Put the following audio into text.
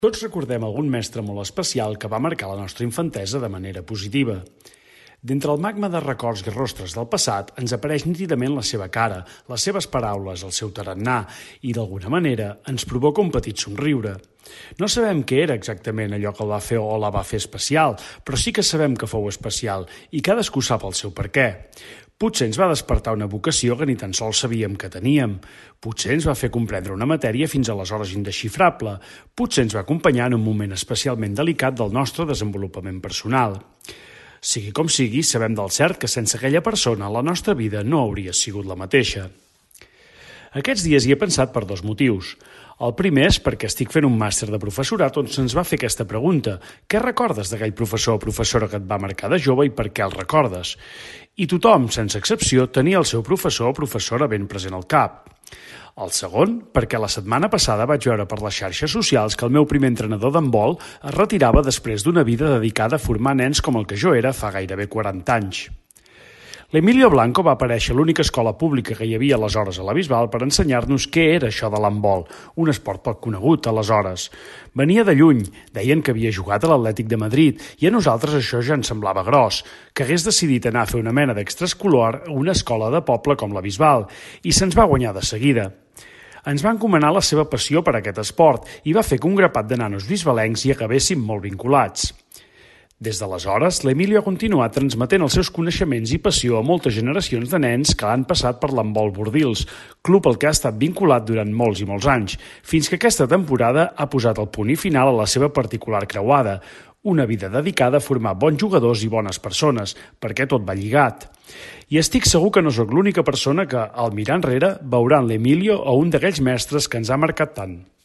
Tots recordem algun mestre molt especial que va marcar la nostra infantesa de manera positiva. D'entre el magma de records i rostres del passat ens apareix nítidament la seva cara, les seves paraules, el seu tarannà i, d'alguna manera, ens provoca un petit somriure. No sabem què era exactament allò que el va fer o la va fer especial, però sí que sabem que fou especial i cadascú sap el seu perquè. Potser ens va despertar una vocació que ni tan sols sabíem que teníem. Potser ens va fer comprendre una matèria fins aleshores indesxifrable. Potser ens va acompanyar en un moment especialment delicat del nostre desenvolupament personal. Sigui com sigui, sabem del cert que sense aquella persona la nostra vida no hauria sigut la mateixa. Aquests dies hi he pensat per dos motius. El primer és perquè estic fent un màster de professorat on se'ns va fer aquesta pregunta: què recordes d'aquell professor o professora que et va marcar de jove i per què el recordes? I tothom, sense excepció, tenia el seu professor o professora ben present al cap. El segon, perquè la setmana passada vaig veure per les xarxes socials que el meu primer entrenador d'handbol es retirava després d'una vida dedicada a formar nens com el que jo era fa gairebé 40 anys. L'Emilio Blanco va aparèixer a l'única escola pública que hi havia aleshores a la Bisbal per ensenyar-nos què era això de l'handbol, un esport poc conegut aleshores. Venia de lluny, deien que havia jugat a l'Atlètic de Madrid i a nosaltres això ja ens semblava gros, que hagués decidit anar a fer una mena d'extraescolar a una escola de poble com la Bisbal, i se'ns va guanyar de seguida. Ens va encomanar la seva passió per aquest esport i va fer que un grapat de nanos bisbalencs hi acabéssim molt vinculats. Des d'aleshores, l'Emilio ha continuat transmetent els seus coneixements i passió a moltes generacions de nens que han passat per l'handbol Bordils, club al que ha estat vinculat durant molts i molts anys, fins que aquesta temporada ha posat el punt i final a la seva particular creuada, una vida dedicada a formar bons jugadors i bones persones, perquè tot va lligat. I estic segur que no sóc l'única persona que, al mirar enrere, veurà en l'Emilio a un d'aquells mestres que ens ha marcat tant.